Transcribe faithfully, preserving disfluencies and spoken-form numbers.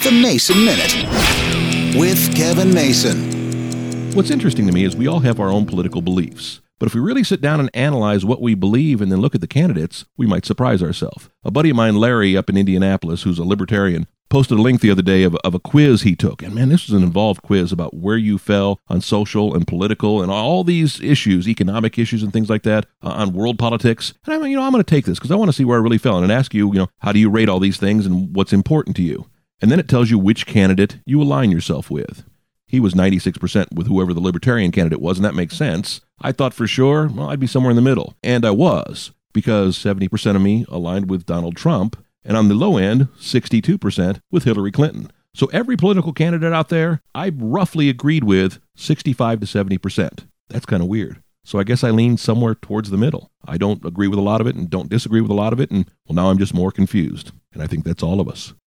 The Mason Minute with Kevin Mason. What's interesting to me is we all have our own political beliefs. But if we really sit down and analyze what we believe and then look at the candidates, we might surprise ourselves. A buddy of mine, Larry, up in Indianapolis, who's a libertarian, posted a link the other day of, of a quiz he took. And man, this was an involved quiz about where you fell on social and political and all these issues, economic issues and things like that, uh, on world politics. And I mean, you know, I'm going to take this because I want to see where I really fell and ask you, you know, how do you rate all these things and what's important to you? And then it tells you which candidate you align yourself with. He was ninety-six percent with whoever the libertarian candidate was, and that makes sense. I thought for sure, well, I'd be somewhere in the middle. And I was, because seventy percent of me aligned with Donald Trump, and on the low end, sixty-two percent with Hillary Clinton. So every political candidate out there, I roughly agreed with sixty-five to seventy percent. That's kind of weird. So I guess I lean somewhere towards the middle. I don't agree with a lot of it and don't disagree with a lot of it, and well, now I'm just more confused. And I think that's all of us.